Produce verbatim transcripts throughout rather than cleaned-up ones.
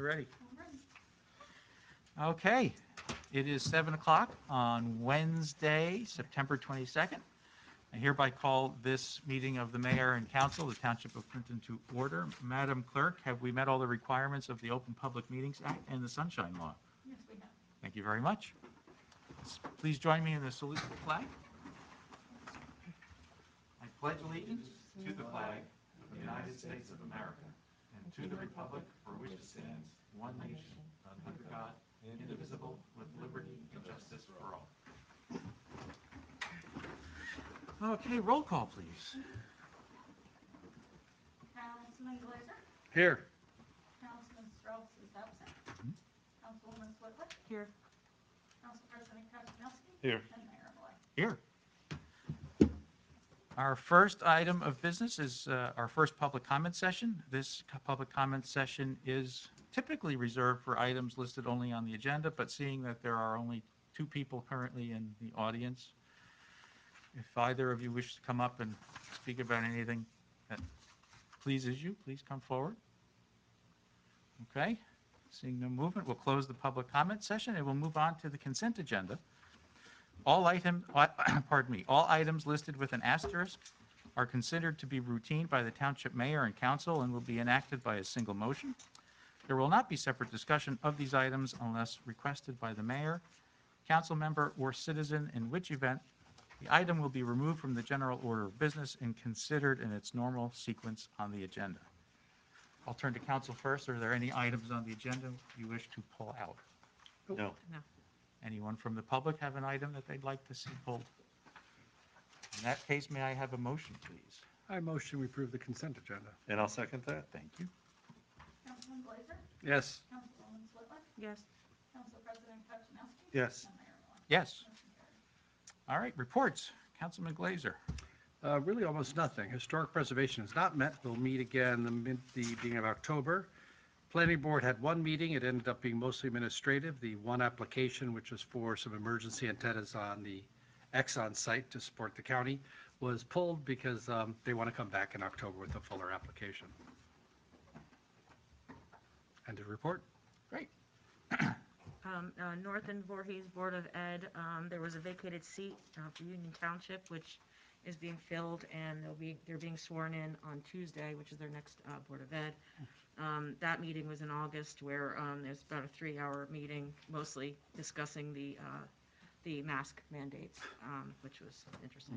you're ready. Okay, it is seven o'clock on Wednesday, September twenty-second. I hereby call this meeting of the mayor and council, of the Township of Clinton, to order. Madam Clerk, have we met all the requirements of the Open Public Meetings Act and the Sunshine Law? Yes, we have. Thank you very much. Please join me in the salute to the flag. I pledge allegiance to the flag of the United States of America and to the republic for which it stands, one nation, under God, indivisible, with liberty and justice for all. Okay, roll call, please. Councilman Glazer? Here. Councilman Strauss is absent. Councilwoman Switlick? Here. Council President Kaczynowski? Here. And Mayor Moore. Here. Our first item of business is uh, our first public comment session. This co- public comment session is typically reserved for items listed only on the agenda, but seeing that there are only two people currently in the audience, if either of you wish to come up and speak about anything that pleases you, please come forward. Okay, seeing no movement, we'll close the public comment session and we'll move on to the consent agenda. All item, pardon me, all items listed with an asterisk are considered to be routine by the township mayor and council and will be enacted by a single motion. There will not be separate discussion of these items unless requested by the mayor, council member, or citizen, in which event the item will be removed from the general order of business and considered in its normal sequence on the agenda. I'll turn to council first. Are there any items on the agenda you wish to pull out? No. No. Anyone from the public have an item that they'd like to see pulled? In that case, may I have a motion, please? I motion we approve the consent agenda. And I'll second that. Thank you. Councilman Glazer? Yes. Councilwoman Switlick? Yes. Council President Kaczynowski? Yes. And Mayor Moore. Yes. Motion carried. All right, reports. Councilman Glazer. Uh, Really almost nothing. Historic Preservation has not met. We'll meet again the mid- the beginning of October. Planning Board had one meeting. It ended up being mostly administrative. The one application, which was for some emergency antennas on the Exxon site to support the county, was pulled because um, they want to come back in October with a fuller application. End of report. Great. Um, uh, North and Voorhees Board of Ed, um, there was a vacated seat uh, for Union Township, which is being filled, and they'll be, they're being sworn in on Tuesday, which is their next uh, Board of Ed. Um, That meeting was in August, where um, there's about a three-hour meeting, mostly discussing the, uh, the mask mandates, um, which was interesting.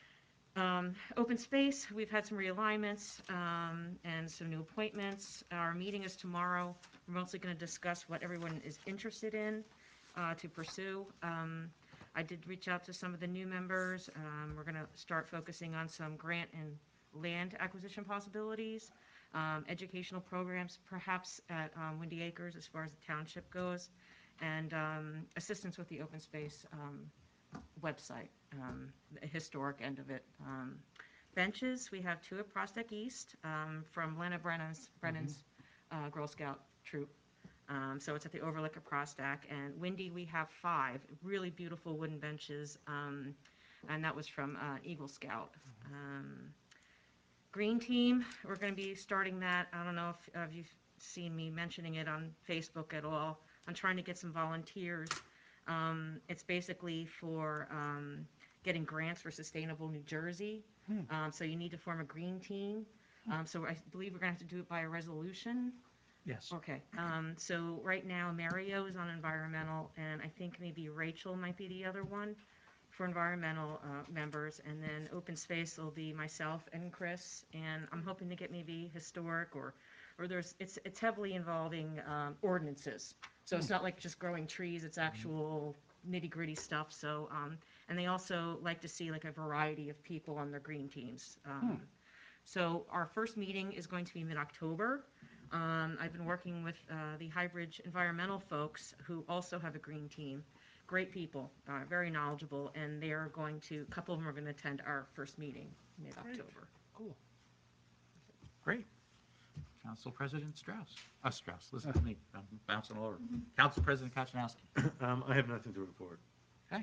Um, Open space, we've had some realignments um, and some new appointments. Our meeting is tomorrow. We're mostly going to discuss what everyone is interested in uh, to pursue. Um, I did reach out to some of the new members. Um, We're going to start focusing on some grant and land acquisition possibilities, um, educational programs, perhaps at um, Windy Acres as far as the township goes, and um, assistance with the open space um, website, um, the historic end of it. Um, benches, we have two at Prospect East um, from Lena Brennan's, Brennan's uh, Girl Scout troop. Um, so it's at the Overlook of Prospect. And Windy, we have five really beautiful wooden benches, um, and that was from uh, Eagle Scout. Um, Green Team, we're going to be starting that. I don't know if, uh, if you've seen me mentioning it on Facebook at all. I'm trying to get some volunteers. Um, it's basically for um, getting grants for Sustainable New Jersey. Um, so you need to form a green team. Um, so I believe we're going to have to do it by a resolution. Yes. Okay. Um, so right now Mario is on environmental, and I think maybe Rachel might be the other one for environmental uh, members. And then open space will be myself and Chris. And I'm hoping to get maybe historic or, or there's it's it's heavily involving um, ordinances. So it's not like just growing trees, it's actual nitty gritty stuff. So, um, and they also like to see like a variety of people on their green teams. Um, So our first meeting is going to be mid-October. Um, I've been working with uh, the Highbridge Environmental folks who also have a green team. Great people, uh, very knowledgeable, and they're going to, a couple of them are going to attend our first meeting mid-October. Cool. Great. Council President Strauss. Uh, Strauss, listen to me. I'm bouncing all over. Council President Kaczynowski. Um, I have nothing to report. Okay.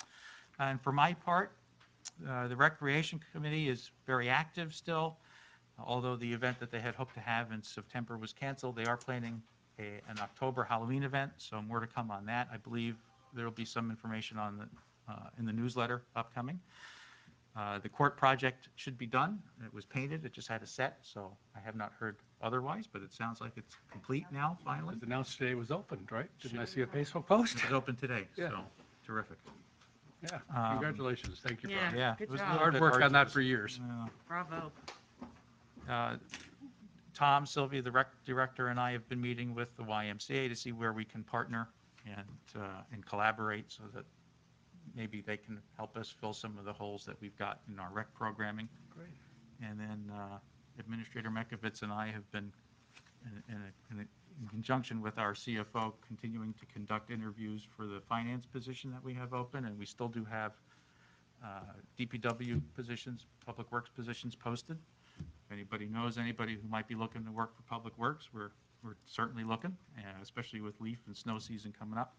And for my part, uh, the Recreation Committee is very active still. Although the event that they had hoped to have in September was canceled, they are planning a, an October Halloween event, so more to come on that. I believe there'll be some information on the, uh, in the newsletter upcoming. Uh, The court project should be done. It was painted, it just had a set, so I have not heard otherwise, but it sounds like it's complete now, It finally. was announced today it was opened, right? Didn't I see a Facebook post? It was open today, Yeah. so terrific. Yeah, Um, congratulations. Thank you, Yeah. Brian. Yeah. Good it was a job. little Hard bit work on that arduous. for years. Yeah. Bravo. Uh, Tom, Sylvia, the rec director, and I have been meeting with the Y M C A to see where we can partner and, uh, and collaborate so that maybe they can help us fill some of the holes that we've got in our rec programming. Great. And then uh, Administrator Mekovitz and I have been, in, in, a, in, a, in conjunction with our C F O, continuing to conduct interviews for the finance position that we have open, and we still do have uh, D P W positions, Public Works positions posted. If anybody knows anybody who might be looking to work for Public Works, we're, we're certainly looking, uh, especially with leaf and snow season coming up.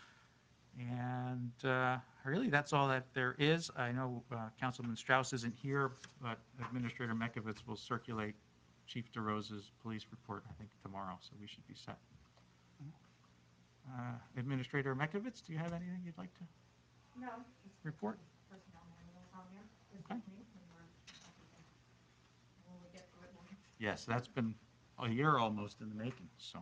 And uh, really, that's all that there is. I know uh, Councilman Strauss isn't here, but Administrator Mekovitz will circulate Chief DeRosa's police report, I think, tomorrow, so we should be set. Uh, Administrator Mekovitz, do you have anything you'd like to No. report? Personnel manuals on there. This Okay. evening, when we're, when we get to it, we'll- Yes, that's been a year almost in the making, so.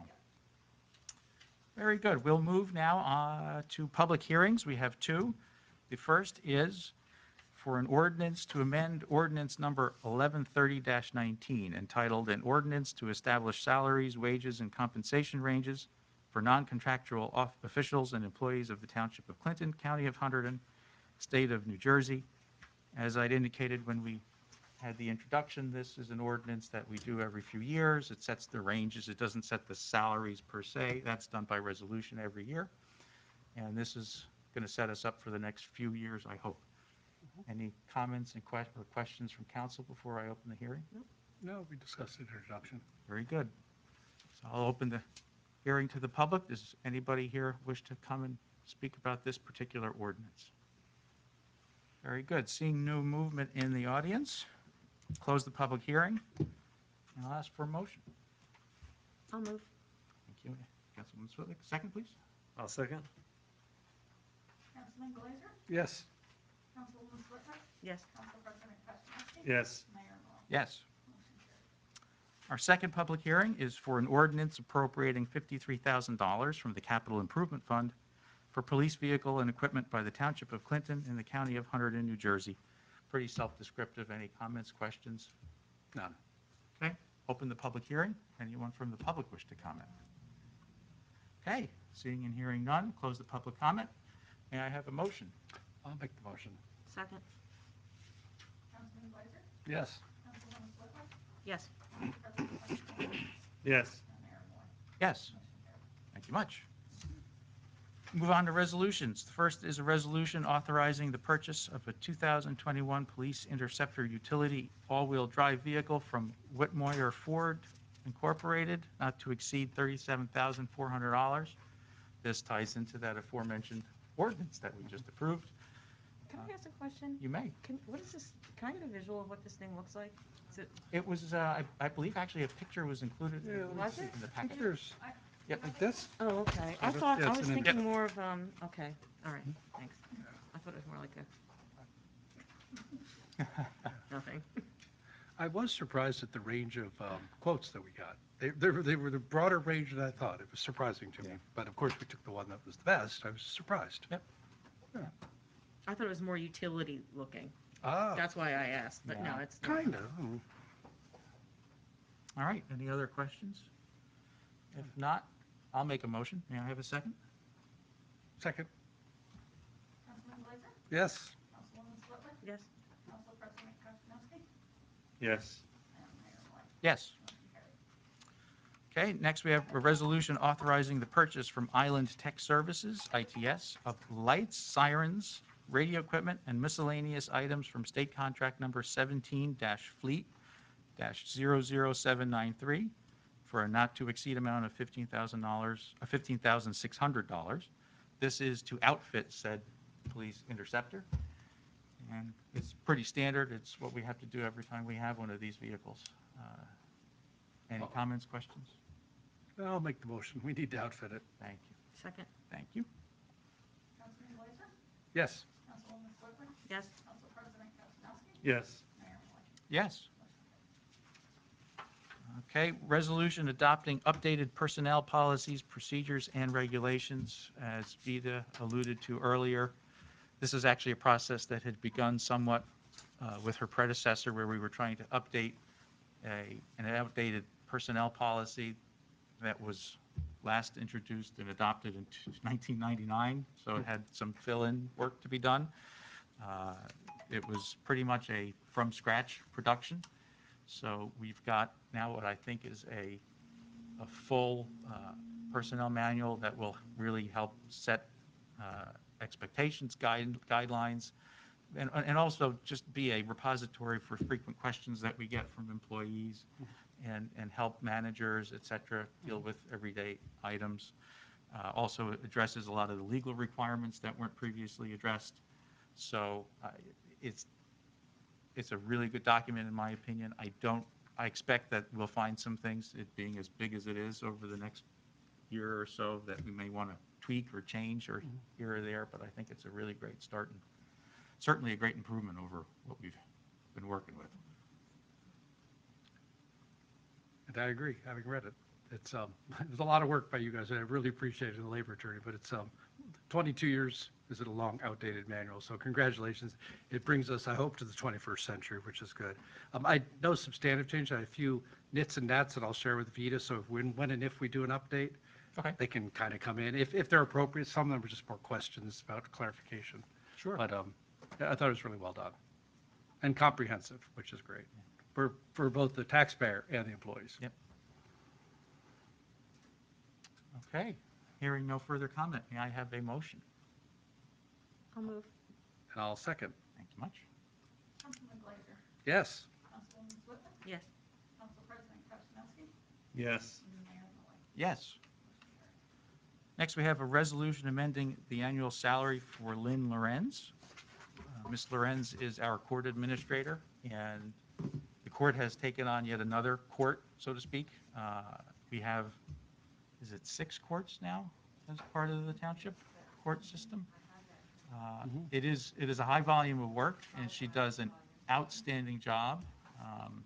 Very good. We'll move now uh, to public hearings. We have two. The first is for an ordinance to amend ordinance number eleven thirty nineteen entitled "An Ordinance to Establish Salaries, Wages, and Compensation Ranges for Non-Contractual Off- Officials and Employees of the Township of Clinton, County of Hunterdon, State of New Jersey." As I'd indicated when we had the introduction, this is an ordinance that we do every few years. It sets the ranges. It doesn't set the salaries per se. That's done by resolution every year. And this is going to set us up for the next few years, I hope. Any comments and que- or questions from council before I open the hearing? No, we discussed it in introduction. Very good. So I'll open the hearing to the public. Does anybody here wish to come and speak about this particular ordinance? Very good. Seeing no movement in the audience, close the public hearing, and I'll ask for a motion. I'll move. Thank you. Councilwoman Switlick, second, please. I'll second. Councilman Glazer, Yes. Councilwoman Switzer, Yes. Council President Kaczynski. Yes. Mayor Moore. Yes. Motion carries. Our second public hearing is for an ordinance appropriating fifty-three thousand dollars from the Capital Improvement Fund for police vehicle and equipment by the Township of Clinton in the County of Hunterdon, New Jersey. Pretty self-descriptive. Any comments, questions? None. Okay, open the public hearing. Anyone from the public wish to comment? Okay, seeing and hearing none, close the public comment. May I have a motion? I'll make the motion. Second. Councilman Glazer, Yes. Councilwoman Switzer, Yes. Council President Kaczynski, Yes. and Mayor Moore. Yes. Motion carries. Thank you much. Move on to resolutions. The first is a resolution authorizing the purchase of a two thousand twenty-one Police Interceptor Utility all-wheel drive vehicle from Whitmoyer Ford Incorporated, not to exceed thirty-seven thousand four hundred dollars. This ties into that aforementioned ordinance that we just approved. Can I ask a question? You may. Can, what is this, can I get a visual of what this thing looks like? Is it, It was, uh, I I believe, actually, a picture was included Yeah, in Was it? the packet. Pictures Yep. like this? oh, okay. I that's- thought, yeah, I it's was an thinking Yep. more of, um, okay, all right, thanks. I thought it was more like a, nothing. I was surprised at the range of um, quotes that we got. They, they were, they were the broader range than I thought. It was surprising to me. Yeah. But of course, we took the one that was the best. I was surprised. Yep. I thought it was more utility looking. Ah, That's why I asked, but no, Yeah. it's. not. kind of. All right, any other questions? If not, I'll make a motion. May I have a second? Second. Councilman Glazer, Yes. Councilwoman Switzer, Yes. Council President Kaczynski, Yes. and Mayor Moore. Yes. Motion carries. Okay, next we have a resolution authorizing the purchase from Island Tech Services, I T S, of lights, sirens, radio equipment, and miscellaneous items from state contract number seventeen fleet zero zero seven nine three for a not-to-exceed amount of fifteen thousand dollars, uh, fifteen thousand six hundred dollars. This is to outfit said police interceptor. And it's pretty standard. It's what we have to do every time we have one of these vehicles. Uh, Any Oh. comments, questions? I'll make the motion. We need to outfit it. Thank you. Second. Thank you. Councilman Glazer? Yes. Councilwoman Switzer? Yes. Council President Krasinski? Yes. Mayor White? Yes. Okay, resolution adopting updated personnel policies, procedures, and regulations, as Vita alluded to earlier. This is actually a process that had begun somewhat uh, with her predecessor, where we were trying to update a, an outdated personnel policy that was last introduced and adopted in nineteen ninety-nine, so it had some fill-in work to be done. Uh, It was pretty much a from-scratch production. So we've got now what I think is a, a full uh, personnel manual that will really help set uh, expectations, guide, guidelines, and, and also just be a repository for frequent questions that we get from employees and, and help managers, et cetera, deal with everyday items. Uh, Also addresses a lot of the legal requirements that weren't previously addressed. So uh, it's, it's a really good document, in my opinion. I don't, I expect that we'll find some things, it being as big as it is, over the next year or so, that we may want to tweak or change or here or there, but I think it's a really great start and certainly a great improvement over what we've been working with. And I agree, having read it. It's, um, it was a lot of work by you guys, and I really appreciate it, the labor attorney, but it's, um, twenty-two years is it a long outdated manual, so congratulations. It brings us, I hope, to the twenty-first century, which is good. Um, I, no substantive change, I have a few nits and nats that I'll share with Vita, so if when, when and if we do an update, Okay. they can kind of come in, if, if they're appropriate. Some of them are just more questions about clarification. Sure. But, um, yeah, I thought it was really well done and comprehensive, which is great for, for both the taxpayer and the employees. Yep. Okay, hearing no further comment, may I have a motion? I'll move. And I'll second. Thank you much. Councilman Glazer? Yes. Councilwoman Switzer? Yes. Council President Krasinski? Yes. Mayor White? Yes. Next, we have a resolution amending the annual salary for Lynn Lorenz. Uh, Miz Lorenz is our court administrator, and the court has taken on yet another court, so to speak. Uh, We have, is it six courts now as part of the township court system? Uh, It is, it is a high volume of work, and she does an outstanding job. Um,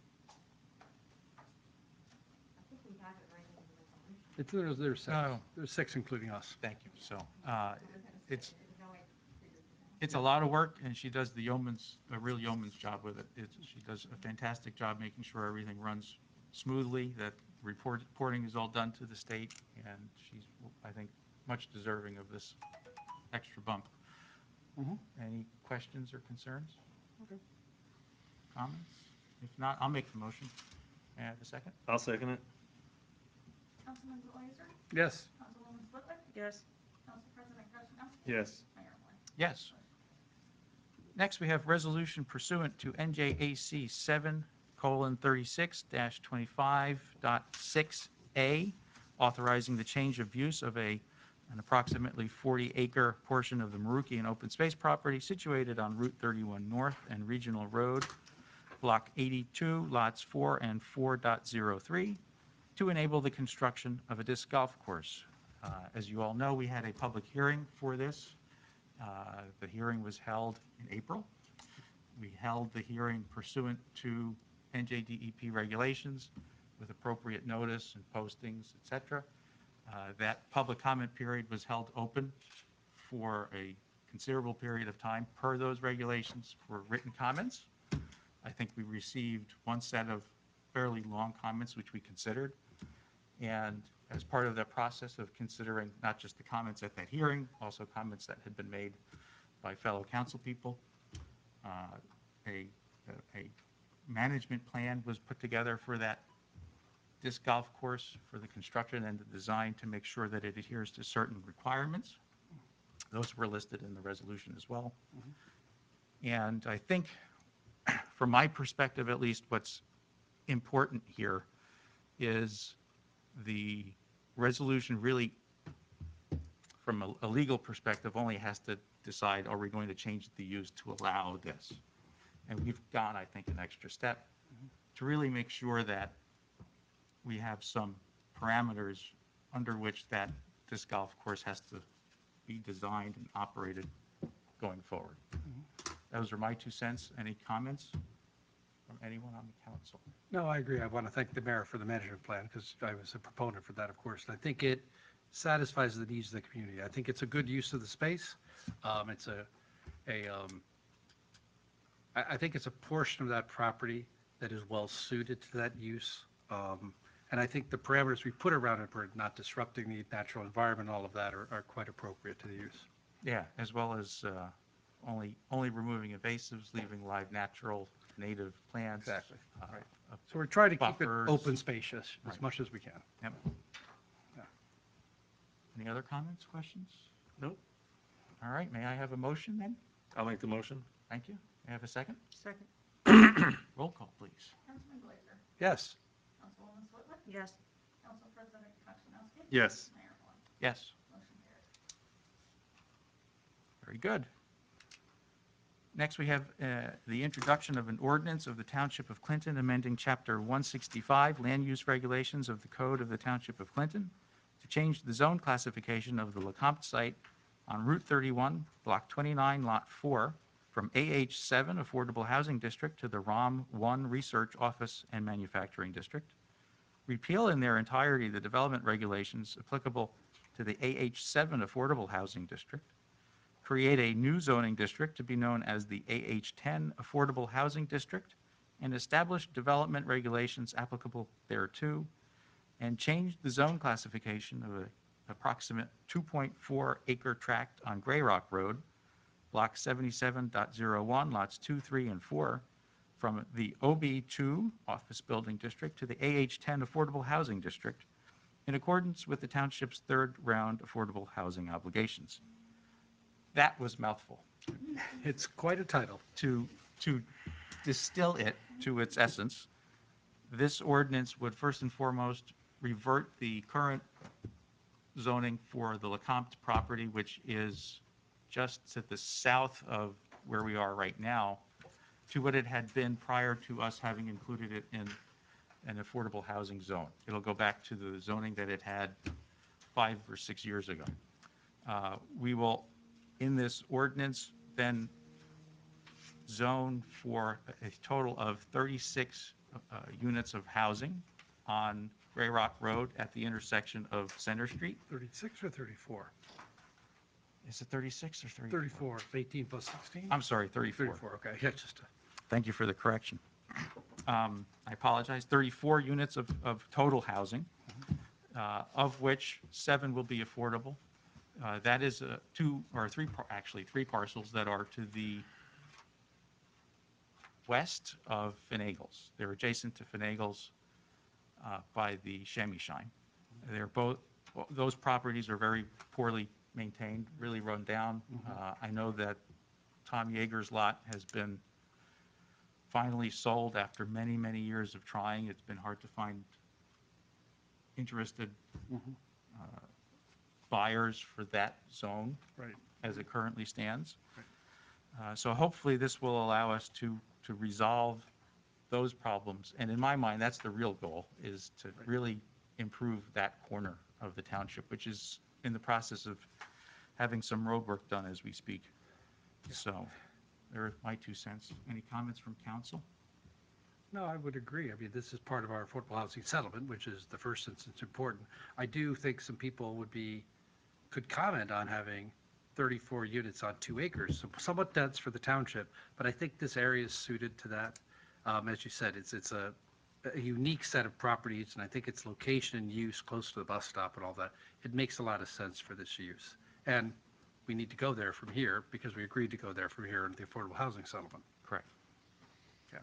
It's, there's, there's six. Oh. There's six, including us. Thank you. So uh, it's, it's a lot of work, and she does the yeoman's, a real yeoman's job with it. It's, she does a fantastic job making sure everything runs smoothly, that report, reporting is all done to the state, and she's, I think, much deserving of this extra bump. Mhm. Any questions or concerns? Okay. Comments? If not, I'll make the motion. May I have a second? I'll second it. Councilman Glazer? Yes. Councilwoman Switzer? Yes. Council President Krasinski? Yes. Mayor White? Yes. Next, we have resolution pursuant to N J A C seven colon thirty-six dash twenty-five dot six A, authorizing the change of use of a, an approximately forty acre portion of the Marukian open space property situated on Route thirty-one North and Regional Road, Block eighty-two, lots four and four point zero three, to enable the construction of a disc golf course. Uh, As you all know, we had a public hearing for this. Uh, The hearing was held in April. We held the hearing pursuant to N J D E P regulations with appropriate notice and postings, et cetera. Uh, That public comment period was held open for a considerable period of time per those regulations for written comments. I think we received one set of fairly long comments, which we considered. And as part of the process of considering not just the comments at that hearing, also comments that had been made by fellow council people, uh, a, a a management plan was put together for that disc golf course, for the construction and the design, to make sure that it adheres to certain requirements. Those were listed in the resolution as well. And I think, from my perspective at least, what's important here is the resolution really, from a, a legal perspective, only has to decide, are we going to change the use to allow this? And we've gone, I think, an extra step to really make sure that we have some parameters under which that disc golf course has to be designed and operated going forward. Those are my two cents. Any comments from anyone on the council? No, I agree. I want to thank the mayor for the management plan because I was a proponent for that, of course. And I think it satisfies the needs of the community. I think it's a good use of the space. Um, It's a, a, um, I, I think it's a portion of that property that is well suited to that use. Um, And I think the parameters we put around it, for not disrupting the natural environment, all of that are, are quite appropriate to the use. Yeah, as well as uh, only, only removing invasives, leaving live, natural, native plants. Exactly. uh, Right. uh, So we're trying to keep it Buffers. open spacious as Right. much as we can. Yep. Yeah. Any other comments, questions? Nope. All right, may I have a motion then? I'll make the motion. Thank you. May I have a second? Second. Roll call, please. Councilman Glazer, Yes. Councilwoman Switlick, Yes. Council President Kaczynowski. Yes. Mayor Moore. Yes. Motion carries. Very good. Next, we have uh, the introduction of an ordinance of the Township of Clinton amending Chapter one sixty-five Land Use Regulations of the Code of the Township of Clinton to change the zone classification of the LeCompte site on Route thirty-one, Block twenty-nine, Lot four, from A H seven Affordable Housing District to the R O M one Research Office and Manufacturing District. Repeal in their entirety the development regulations applicable to the A H seven Affordable Housing District. Create a new zoning district to be known as the A H ten Affordable Housing District, and establish development regulations applicable thereto, and change the zone classification of an approximate two point four acre tract on Gray Rock Road, Block seventy-seven point oh one, lots two, three, and four, from the O B two Office Building District to the A H ten Affordable Housing District, in accordance with the township's third round affordable housing obligations. That was mouthful. It's quite a title. To, to distill it to its essence, this ordinance would first and foremost revert the current zoning for the LeCompte property, which is just to the south of where we are right now, to what it had been prior to us having included it in an affordable housing zone. It'll go back to the zoning that it had five or six years ago. Uh, We will, in this ordinance, then zone for a total of thirty-six uh, units of housing on Gray Rock Road at the intersection of Center Street. thirty-six or thirty-four? Is it thirty-six or thirty-four? thirty-four, eighteen plus sixteen? I'm sorry, thirty-four. thirty-four, okay, yeah, just, a- Thank you for the correction. Um, I apologize, thirty-four units of, of total housing, uh, of which seven will be affordable. Uh, That is uh, two, or three, par- actually, three parcels that are to the west of Finagle's. They're adjacent to Finagle's uh, by the Chamois Shine. They're both, those properties are very poorly maintained, really run down. Uh, I know that Tom Yeager's lot has been finally sold after many, many years of trying. It's been hard to find interested uh, buyers for that zone right. as it currently stands. Uh, So hopefully this will allow us to, to resolve those problems. And in my mind, that's the real goal, is to really improve that corner of the township, which is in the process of having some road work done as we speak. So there are my two cents. Any comments from council? No, I would agree. I mean, this is part of our affordable housing settlement, which is the first instance important. I do think some people would be, could comment on having thirty-four units on two acres, so somewhat dense for the township, but I think this area is suited to that. Um, as you said, it's, it's a, a unique set of properties, and I think its location and use close to the bus stop and all that, it makes a lot of sense for this use. And we need to go there from here because we agreed to go there from here in the affordable housing settlement. Correct. Yeah.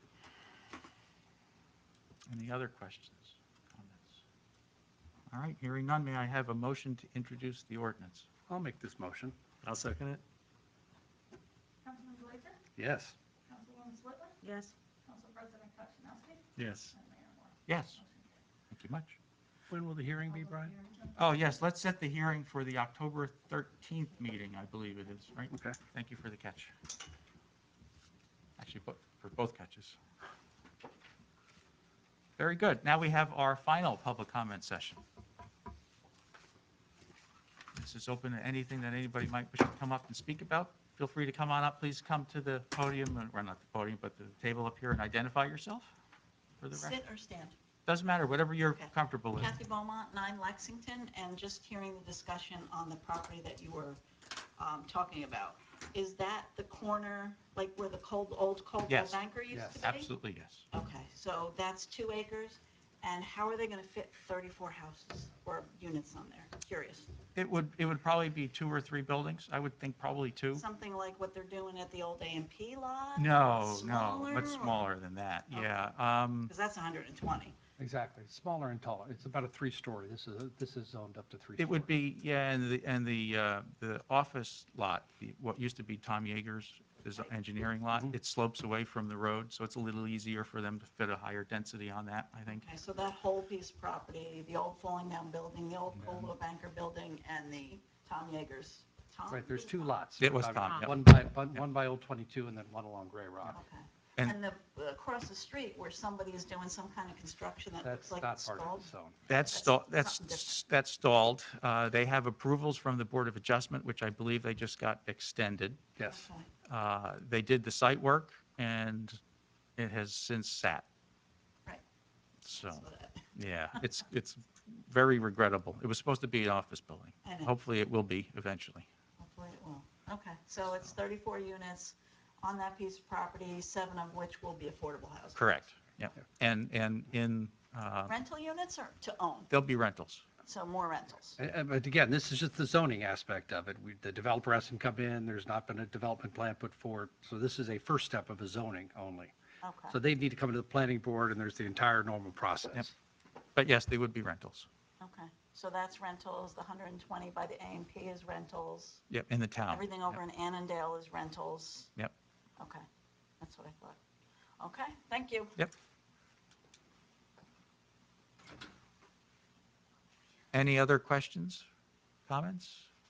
Any other questions, comments? All right, hearing none, may I have a motion to introduce the ordinance? I'll make this motion. I'll second it. Councilman Glazer, Yes. Councilwoman Switlick, Yes. Council President Kaczynowski, Yes. and Mayor Moore. Yes, Motion carries. thank you much. When will the hearing be, Brian? Oh, yes, let's set the hearing for the October thirteenth meeting, I believe it is, right? Okay. Thank you for the catch. Actually, bo- for both catches. Very good. Now we have our final public comment session. This is open to anything that anybody might wish to come up and speak about. Feel free to come on up. Please come to the podium, uh, or not the podium, but the table up here and identify yourself for the record. Sit or stand? Doesn't matter, whatever you're Okay. comfortable with. Kathy Beaumont, nine Lexington, and just hearing the discussion on the property that you were um, talking about. Is that the corner, like where the cold, old Coldwell Yes. Banker used Yes. to be? Absolutely, yes. Okay, so that's two acres, and how are they gonna fit thirty-four houses or units on there? Curious. It would, it would probably be two or three buildings. I would think probably two. Something like what they're doing at the old A and P lot? No, no, much or- smaller than that, Okay. yeah. Um, Because that's one hundred twenty. Exactly, smaller and taller. It's about a three-story. This is, this is zoned up to three. It would be, yeah, and the, and the, uh, the office lot, the, what used to be Tom Yeager's, his engineering lot, Mhm. it slopes away from the road, so it's a little easier for them to fit a higher density on that, I think. Okay, so that whole piece of property, the old falling down building, the old Coldwell Banker building, and the Tom Yeager's. Tom? Right, there's two lots. It was We're Tom, talking- yep. One by, one Yep. one by Old twenty-two and then one along Gray Rock. Okay. And- And the, across the street where somebody is doing some kind of construction that That's looks like not it's part of stalled? the zone. That's, That's stall- something that's, different. that's stalled. Uh, They have approvals from the Board of Adjustment, which I believe they just got extended. Yes. Okay. Uh, They did the site work, and it has since sat. Right. So, So that- yeah, it's, it's very regrettable. It was supposed to be an office building. I know. Hopefully, it will be eventually. Hopefully it will. Okay, so it's thirty-four units on that piece of property, seven of which will be affordable housing. Correct, yep. And, and in, uh, Rental units or to own? there'll be rentals. So more rentals. Uh, uh, But again, this is just the zoning aspect of it. We, the developer hasn't come in, there's not been a development plan put forward. So this is a first step of a zoning only. Okay. So they need to come to the planning board and there's the entire normal process. But yes, they would be rentals. Okay, so that's rentals, the one hundred twenty by the A and P is rentals, Yep, in the town. everything over in Annandale is rentals. Yep, Okay, that's what I thought. Okay, thank you. yep. Any other questions, comments?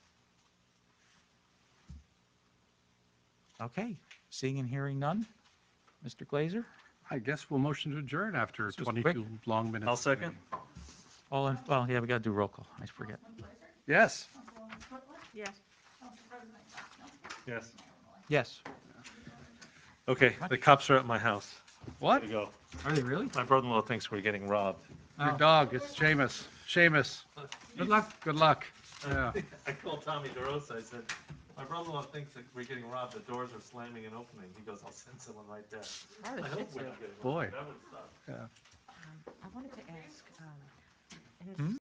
Okay, seeing and hearing none. Mister Glazer, I guess we'll motion to adjourn after This was quick. twenty-two long minutes. I'll second. all in, well, yeah, we got to do roll call. I forget. Councilman Glazer, Yes. Councilwoman Switler, Yes. Council President Kitchner, Yes. Mayor Malloy. Yes. Okay, the cops are at my house. What? There you go. Are they really? My brother-in-law thinks we're getting robbed. Your Oh. dog, it's Seamus. Seamus. Good luck. Good luck. Yeah. I called Tommy DeRosa, I said, my brother-in-law thinks that we're getting robbed, the doors are slamming and opening. He goes, I'll send someone right there. Probably I hope should we're do. not getting robbed. Boy. That would suck. Yeah. Um, I wanted to ask, um, in Hmm?